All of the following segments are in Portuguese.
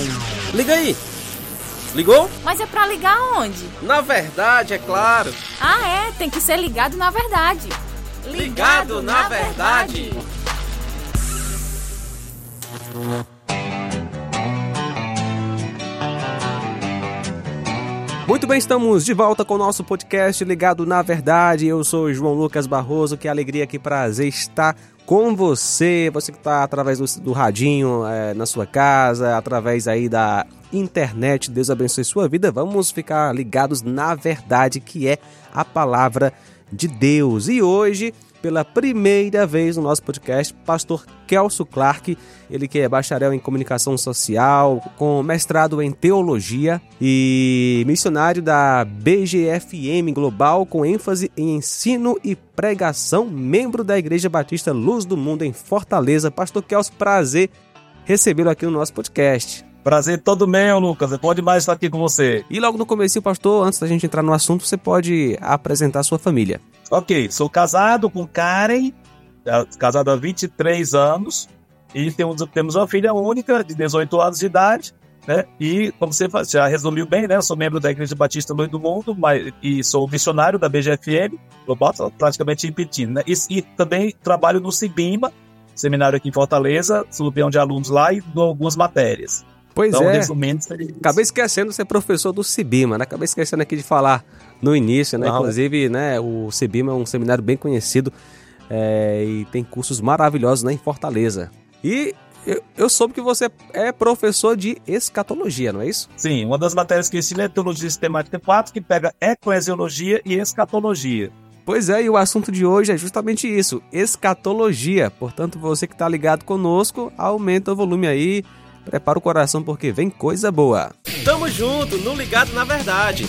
Liga aí. Ligou? Mas é pra ligar onde? Na verdade, é claro. Ah, tem que ser ligado na verdade. Ligado na verdade. Muito bem, estamos de volta com o nosso podcast Ligado na Verdade. Eu sou João Lucas Barroso, que alegria, que prazer estar com você. Você que está através do radinho, na sua casa, através aí da internet. Deus abençoe sua vida. Vamos ficar ligados na verdade, que é a palavra de Deus. E hoje, pela primeira vez no nosso podcast, pastor Kelso Clark, ele que é bacharel em comunicação social, com mestrado em teologia e missionário da BGFM Global, com ênfase em ensino e pregação, membro da Igreja Batista Luz do Mundo em Fortaleza. Pastor Kelso, prazer recebê-lo aqui no nosso podcast. Prazer todo meu, Lucas. É bom demais estar aqui com você. E logo no começo, pastor, antes da gente entrar no assunto, você pode apresentar a sua família. Ok, sou casado com Karen, casado há 23 anos, e temos uma filha única de 18 anos de idade, né? E, como você já resumiu bem, né? Eu sou membro da Igreja Batista Luz do Mundo, e sou missionário da BGFM, praticamente repetindo, né? E também trabalho no Cibima, seminário aqui em Fortaleza, sou campeão de alunos lá e dou algumas matérias. Pois então, é, resumindo, acabei esquecendo de ser professor do Cibima, né? Acabei esquecendo aqui de falar no início, né? Inclusive, né, o Cibima é um seminário bem conhecido e tem cursos maravilhosos, né, em Fortaleza. E eu soube que você é professor de escatologia, não é isso? Sim, uma das matérias que ensino é Teologia Sistemática 4, que pega eclesiologia e escatologia. Pois é, e o assunto de hoje é justamente isso, escatologia. Portanto, você que está ligado conosco, aumenta o volume aí, prepara o coração porque vem coisa boa. Tamo junto, no Ligado na Verdade.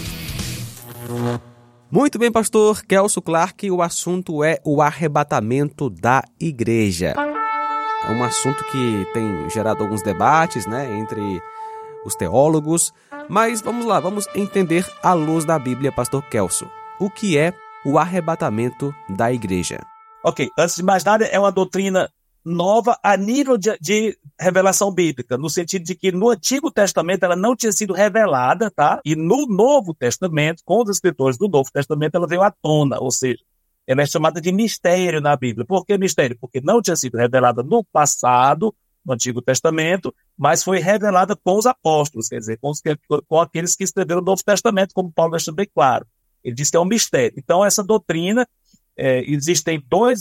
Muito bem, pastor Kelso Clark, o assunto é o arrebatamento da igreja. É um assunto que tem gerado alguns debates, né, entre os teólogos, mas vamos lá, vamos entender à luz da Bíblia, pastor Kelso. O que é o arrebatamento da igreja? Ok, antes de mais nada, é uma doutrina nova a nível de revelação bíblica, no sentido de que no Antigo Testamento ela não tinha sido revelada, tá? E no Novo Testamento, com os escritores do Novo Testamento, ela veio à tona, ou seja, ela é chamada de mistério na Bíblia. Por que mistério? Porque não tinha sido revelada no passado, no Antigo Testamento, mas foi revelada com os apóstolos, quer dizer, com aqueles que escreveram o Novo Testamento, como Paulo deixa bem claro. Ele diz que é um mistério. Então, essa doutrina, existem dois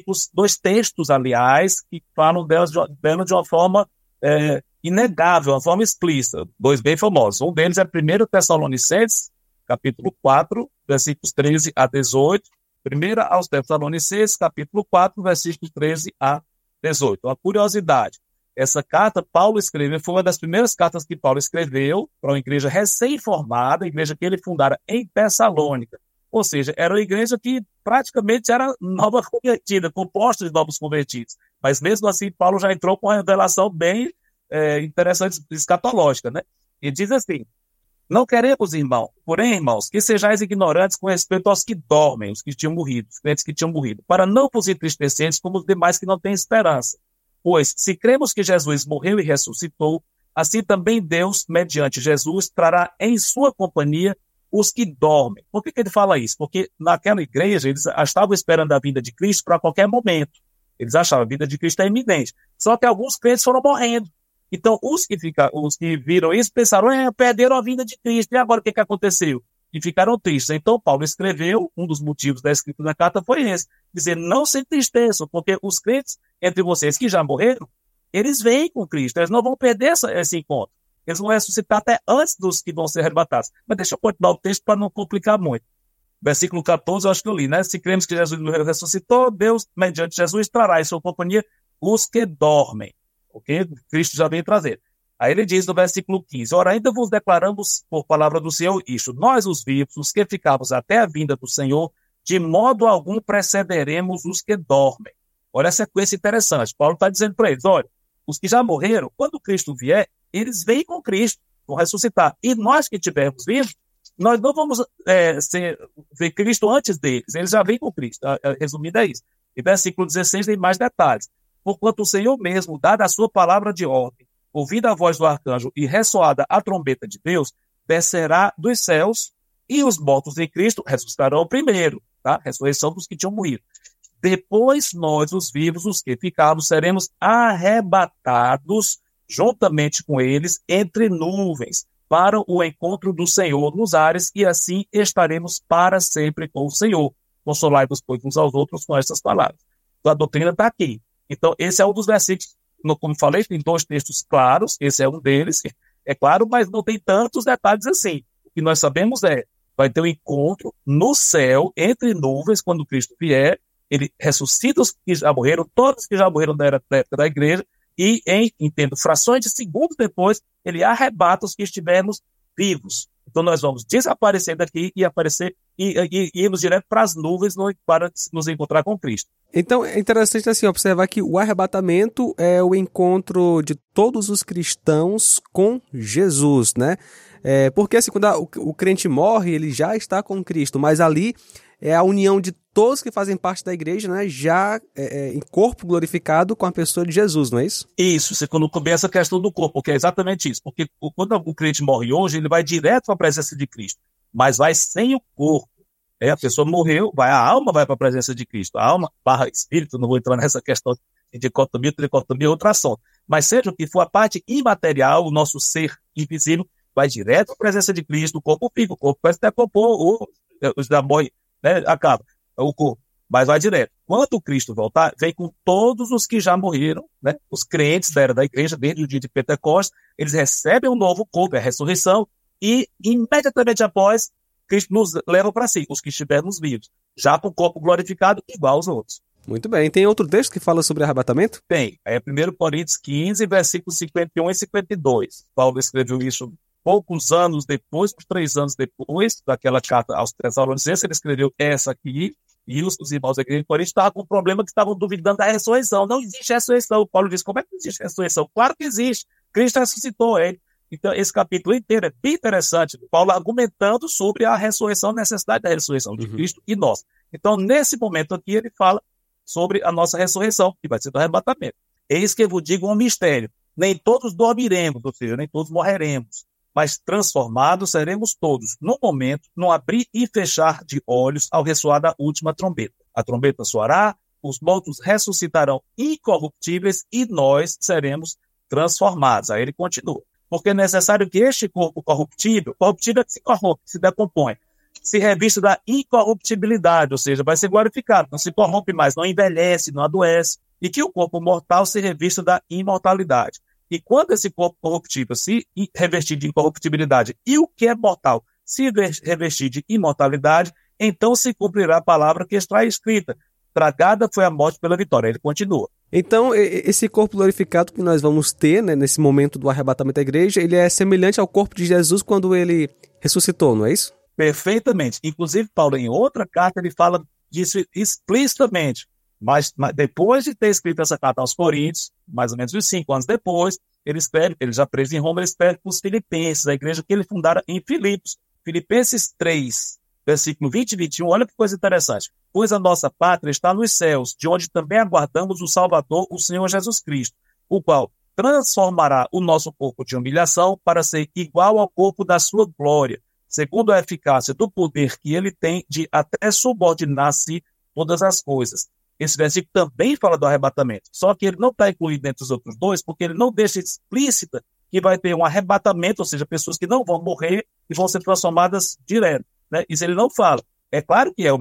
textos, aliás, que falam delas de uma forma inegável, uma forma explícita, dois bem famosos. Um deles é 1 Tessalonicenses, capítulo 4, versículos 13 a 18. 1 aos Tessalonicenses, capítulo 4, versículos 13 a 18. Uma curiosidade, essa carta Paulo escreveu, foi uma das primeiras cartas que Paulo escreveu para uma igreja recém-formada, a igreja que ele fundara em Tessalônica. Ou seja, era uma igreja que praticamente era nova convertida, composta de novos convertidos. Mas mesmo assim, Paulo já entrou com uma revelação bem interessante, escatológica, né? E diz assim: não queremos, irmãos, que sejais ignorantes com respeito aos que dormem, os que tinham morrido, os crentes que tinham morrido, para não vos entristeceres como os demais que não têm esperança. Pois, se cremos que Jesus morreu e ressuscitou, assim também Deus, mediante Jesus, trará em sua companhia os que dormem. Por que ele fala isso? Porque naquela igreja eles estavam esperando a vinda de Cristo para qualquer momento. Eles achavam a vinda de Cristo é iminente. Só que alguns crentes foram morrendo. Então, os que viram isso pensaram, perderam a vinda de Cristo. E agora o que aconteceu? E ficaram tristes. Então, Paulo escreveu, um dos motivos da escrita da carta foi esse, dizer, não se entristeçam, porque os crentes entre vocês que já morreram, eles vêm com Cristo, eles não vão perder esse encontro. Eles vão ressuscitar até antes dos que vão ser arrebatados. Mas deixa eu continuar o texto para não complicar muito. Versículo 14, eu acho que eu li, né? Se cremos que Jesus morreu e ressuscitou, Deus, mediante Jesus, trará em sua companhia os que dormem. Ok? Cristo já veio trazer. Aí ele diz no versículo 15, ora, ainda vos declaramos por palavra do Senhor isto, nós os vivos, os que ficamos até a vinda do Senhor, de modo algum precederemos os que dormem. Olha a sequência interessante. Paulo está dizendo para eles, olha, os que já morreram, quando Cristo vier, eles vêm com Cristo, vão ressuscitar. E nós que tivermos vindo, nós não vamos ver Cristo antes deles, eles já vêm com Cristo. Resumindo é isso. E versículo 16 tem mais detalhes. Porquanto o Senhor mesmo, dada a sua palavra de ordem, ouvida a voz do arcanjo e ressoada a trombeta de Deus, descerá dos céus e os mortos em Cristo ressuscitarão primeiro, tá? Ressurreição dos que tinham morrido. Depois nós, os vivos, os que ficarmos, seremos arrebatados juntamente com eles entre nuvens para o encontro do Senhor nos ares e assim estaremos para sempre com o Senhor. Consolai-vos, pois, uns aos outros com estas palavras. Então, a doutrina está aqui. Então, esse é um dos versículos, como falei, tem 2 textos claros, esse é um deles, é claro, mas não tem tantos detalhes assim. O que nós sabemos vai ter um encontro no céu, entre nuvens, quando Cristo vier, ele ressuscita os que já morreram, todos que já morreram da época da igreja, e entendo, frações de segundos depois, ele arrebata os que estivermos vivos. Então nós vamos desaparecer daqui e aparecer e irmos direto para as nuvens para nos encontrar com Cristo. Então é interessante assim observar que o arrebatamento é o encontro de todos os cristãos com Jesus, né? Porque assim, quando o crente morre, ele já está com Cristo, mas ali é a união de todos que fazem parte da igreja, né? Já em corpo glorificado com a pessoa de Jesus, não é isso? Isso, você quando começa a questão do corpo, porque é exatamente isso. Porque quando o crente morre hoje, ele vai direto para a presença de Cristo, mas vai sem o corpo. A pessoa morreu, a alma vai para a presença de Cristo. A alma barra espírito, não vou entrar nessa questão de dicotomia, tricotomia, é outra assunto. Mas seja o que for, a parte imaterial, o nosso ser invisível, vai direto para a presença de Cristo, o corpo fica, o corpo parece até compor, ou já morre, né, acaba, o corpo, mas vai direto. Quando Cristo voltar, vem com todos os que já morreram, né, os crentes da era da igreja, desde o dia de Pentecostes, eles recebem um novo corpo, a ressurreição, e imediatamente após, Cristo nos leva para si, os que estivermos vivos, já com o corpo glorificado, igual aos outros. Muito bem. Tem outro texto que fala sobre arrebatamento? Tem. É 1 Coríntios 15, versículos 51 e 52. Paulo escreveu isso poucos anos depois, 3 anos depois daquela carta aos Tessalonicenses, ele escreveu essa aqui, e os irmãos da igreja de Corinto estavam com um problema que estavam duvidando da ressurreição. Não existe ressurreição. Paulo diz, como é que não existe ressurreição? Claro que existe. Cristo ressuscitou ele. Então, esse capítulo inteiro é bem interessante. Paulo argumentando sobre a ressurreição, a necessidade da ressurreição de Cristo e nós. Então, nesse momento aqui, ele fala sobre a nossa ressurreição, que vai ser do arrebatamento. Eis que eu vos digo um mistério. Nem todos dormiremos, ou seja, nem todos morreremos, mas transformados seremos todos, no momento, no abrir e fechar de olhos, ao ressoar da última trombeta. A trombeta soará, os mortos ressuscitarão incorruptíveis e nós seremos transformados. Aí ele continua. Porque é necessário que este corpo corruptível é que se corrompe, se decompõe, se revista da incorruptibilidade, ou seja, vai ser glorificado, não se corrompe mais, não envelhece, não adoece, e que o corpo mortal se revista da imortalidade. E quando esse corpo corruptível se revestir de incorruptibilidade e o que é mortal se revestir de imortalidade, então se cumprirá a palavra que está escrita. Tragada foi a morte pela vitória. Ele continua. Então, esse corpo glorificado que nós vamos ter, né, nesse momento do arrebatamento da igreja, ele é semelhante ao corpo de Jesus quando ele ressuscitou, não é isso? Perfeitamente. Inclusive, Paulo, em outra carta, ele fala disso explicitamente. Mas depois de ter escrito essa carta aos Coríntios, mais ou menos uns 5 anos depois, ele escreve, ele já preso em Roma, ele escreve para os filipenses, a igreja que ele fundara em Filipos. Filipenses 3, versículo 20 e 21, olha que coisa interessante. Pois a nossa pátria está nos céus, de onde também aguardamos o Salvador, o Senhor Jesus Cristo, o qual transformará o nosso corpo de humilhação para ser igual ao corpo da sua glória, segundo a eficácia do poder que ele tem de até subordinar-se todas as coisas. Esse versículo também fala do arrebatamento, só que ele não está incluído entre os outros dois, porque ele não deixa explícita que vai ter um arrebatamento, ou seja, pessoas que não vão morrer e vão ser transformadas direto, né? Isso ele não fala. É claro que é a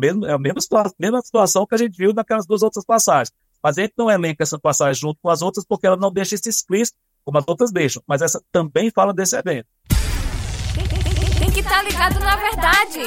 mesma situação que a gente viu naquelas 2 outras passagens, mas a gente não elenca essa passagem junto com as outras porque ela não deixa isso explícito, como as outras deixam, mas essa também fala desse evento. Tem que estar ligado na verdade.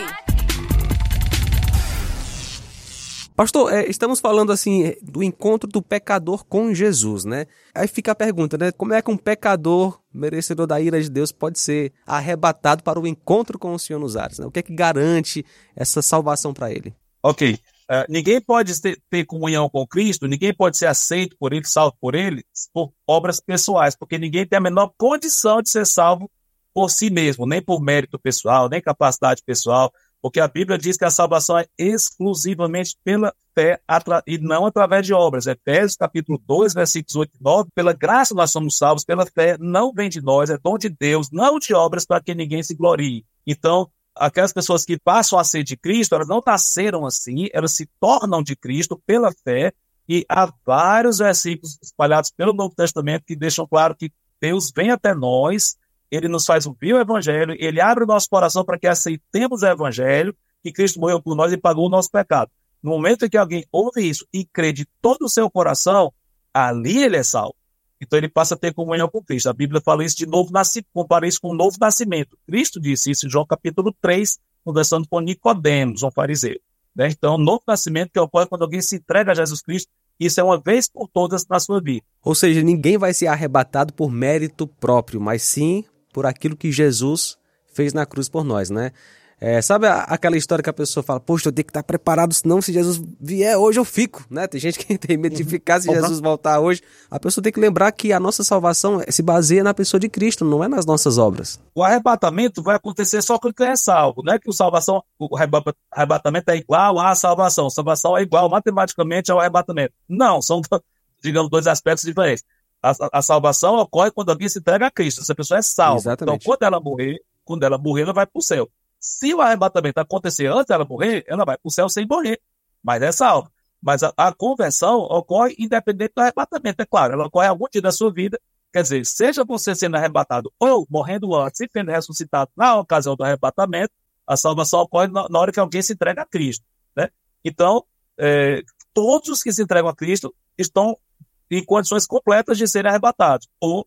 Pastor, estamos falando assim do encontro do pecador com Jesus, né? Aí fica a pergunta, né? Como é que um pecador merecedor da ira de Deus pode ser arrebatado para o encontro com o Senhor nos ares, né? O que é que garante essa salvação para ele? Ok. Ninguém pode ter comunhão com Cristo, ninguém pode ser aceito por ele, salvo por ele, por obras pessoais, porque ninguém tem a menor condição de ser salvo por si mesmo, nem por mérito pessoal, nem capacidade pessoal. Porque a Bíblia diz que a salvação é exclusivamente pela fé e não através de obras. Efésios capítulo 2, versículos 8 e 9, pela graça nós somos salvos, pela fé não vem de nós, é dom de Deus, não de obras para que ninguém se glorie. Então, aquelas pessoas que passam a ser de Cristo, elas não nasceram assim, elas se tornam de Cristo pela fé, e há vários versículos espalhados pelo Novo Testamento que deixam claro que Deus vem até nós, ele nos faz ouvir o Evangelho, ele abre o nosso coração para que aceitemos o Evangelho, que Cristo morreu por nós e pagou o nosso pecado. No momento em que alguém ouve isso e crê de todo o seu coração, ali ele é salvo. Então ele passa a ter comunhão com Cristo. A Bíblia fala isso de novo nascimento, compara isso com o novo nascimento. Cristo disse isso em João capítulo 3, conversando com Nicodemos, um fariseu. Né? Então, o novo nascimento que ocorre quando alguém se entrega a Jesus Cristo, isso é uma vez por todas na sua vida. Ou seja, ninguém vai ser arrebatado por mérito próprio, mas sim por aquilo que Jesus fez na cruz por nós, né? Sabe aquela história que a pessoa fala, poxa, eu tenho que estar preparado, senão se Jesus vier hoje eu fico, né? Tem gente que tem medo de ficar se Jesus voltar hoje. A pessoa tem que lembrar que a nossa salvação se baseia na pessoa de Cristo, não é nas nossas obras. O arrebatamento vai acontecer só quando é salvo, não é que o arrebatamento é igual à salvação. Salvação é igual matematicamente ao arrebatamento. Não, são, digamos, dois aspectos diferentes. A salvação ocorre quando alguém se entrega a Cristo, essa pessoa é salva. Exatamente. Então, quando ela morrer, ela vai para o céu. Se o arrebatamento acontecer antes dela morrer, ela vai para o céu sem morrer, mas é salva. Mas a conversão ocorre independente do arrebatamento, é claro. Ela ocorre algum dia da sua vida, quer dizer, seja você sendo arrebatado ou morrendo antes e sendo ressuscitado na ocasião do arrebatamento, a salvação ocorre na hora que alguém se entrega a Cristo. Né? Então, todos os que se entregam a Cristo estão em condições completas de serem arrebatados. Ou,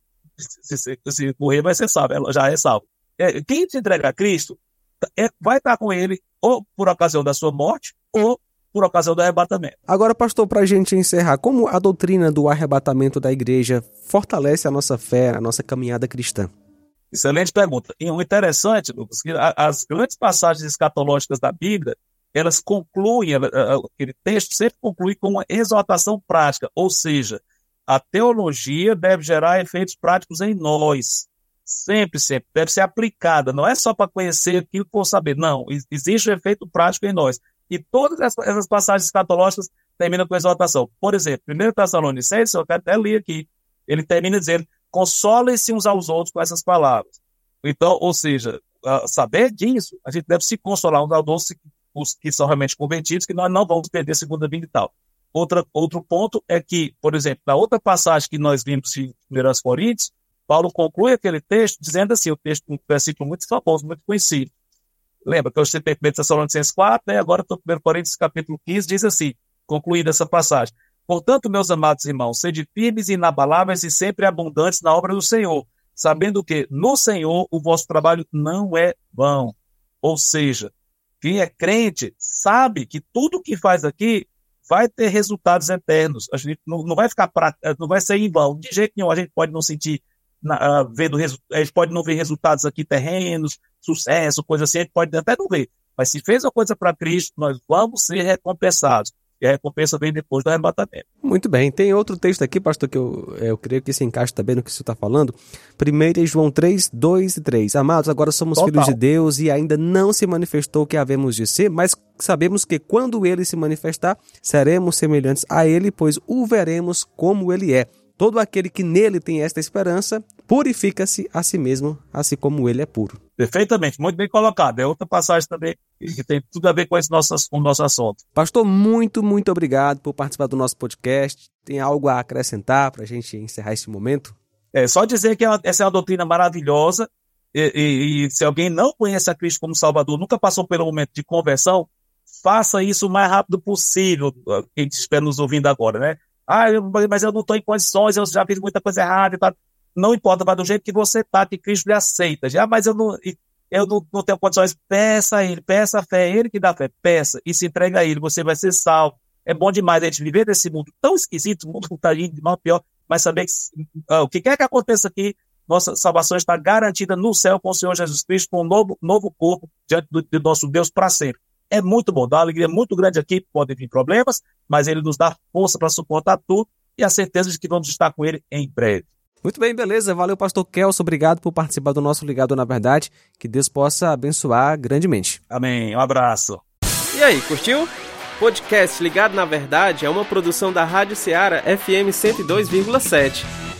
se morrer, vai ser salvo, ela já é salvo. Quem se entrega a Cristo vai estar com ele ou por ocasião da sua morte ou por ocasião do arrebatamento. Agora, pastor, para a gente encerrar, como a doutrina do arrebatamento da igreja fortalece a nossa fé, a nossa caminhada cristã? Excelente pergunta. E o interessante, Lucas, que as grandes passagens escatológicas da Bíblia, elas concluem, aquele texto sempre conclui com uma exortação prática, ou seja, a teologia deve gerar efeitos práticos em nós. Sempre, deve ser aplicada, não é só para conhecer aquilo por saber, não, existe um efeito prático em nós, e todas essas passagens escatológicas terminam com exortação. Por exemplo, 1 Tessalonicenses, eu quero até ler aqui, ele termina dizendo, consolem-se uns aos outros com essas palavras. Então, ou seja, saber disso, a gente deve se consolar uns aos outros, os que são realmente convertidos, que nós não vamos perder a segunda vinda e tal. Outro ponto é que, por exemplo, na outra passagem que nós vimos em 1 Coríntios, Paulo conclui aquele texto dizendo assim, o texto, um versículo muito famoso, muito conhecido. Lembra que eu citei 1 Tessalonicenses 4, né? Agora estou em 1 Coríntios capítulo 15, diz assim, concluindo essa passagem. Portanto, meus amados irmãos, sede firmes e inabaláveis e sempre abundantes na obra do Senhor, sabendo que no Senhor o vosso trabalho não é vão. Ou seja, quem é crente sabe que tudo que faz aqui vai ter resultados eternos. A gente não vai ficar não vai ser em vão. De jeito nenhum, a gente pode não sentir a gente pode não ver resultados aqui terrenos, sucesso, coisa assim, a gente pode até não ver. Mas se fez uma coisa para Cristo, nós vamos ser recompensados. E a recompensa vem depois do arrebatamento. Muito bem. Tem outro texto aqui, pastor, que eu creio que se encaixa também no que o senhor está falando. 1 João 3, 2 e 3. Amados, agora somos filhos de Deus e ainda não se manifestou o que havemos de ser, mas sabemos que quando ele se manifestar, seremos semelhantes a ele, pois o veremos como ele é. Todo aquele que nele tem esta esperança, purifica-se a si mesmo, assim como ele é puro. Perfeitamente, muito bem colocado. É outra passagem também que tem tudo a ver com o nosso assunto. Pastor, muito obrigado por participar do nosso podcast. Tem algo a acrescentar para a gente encerrar esse momento? Só dizer que essa é uma doutrina maravilhosa e se alguém não conhece a Cristo como Salvador, nunca passou pelo momento de conversão, faça isso o mais rápido possível, quem estiver nos ouvindo agora, né? Mas eu não estou em condições, eu já fiz muita coisa errada e tal. Não importa, mas do jeito que você está, que Cristo lhe aceita. Mas eu não tenho condições. Peça a Ele, peça a fé, é Ele que dá fé. Peça e se entrega a Ele, você vai ser salvo. É bom demais a gente viver nesse mundo tão esquisito, o mundo está indo de mal a pior, mas saber que o que quer que aconteça aqui, nossa salvação está garantida no céu com o Senhor Jesus Cristo, com um novo corpo diante do nosso Deus para sempre. É muito bom, dá uma alegria muito grande aqui, podem vir problemas, mas Ele nos dá força para suportar tudo e a certeza de que vamos estar com Ele em breve. Muito bem, beleza. Valeu, pastor Kelso. Obrigado por participar do nosso Ligado na Verdade. Que Deus possa abençoar grandemente. Amém. Um abraço. E aí, curtiu? Podcast Ligado na Verdade é uma produção da Rádio Ceará FM 102,7.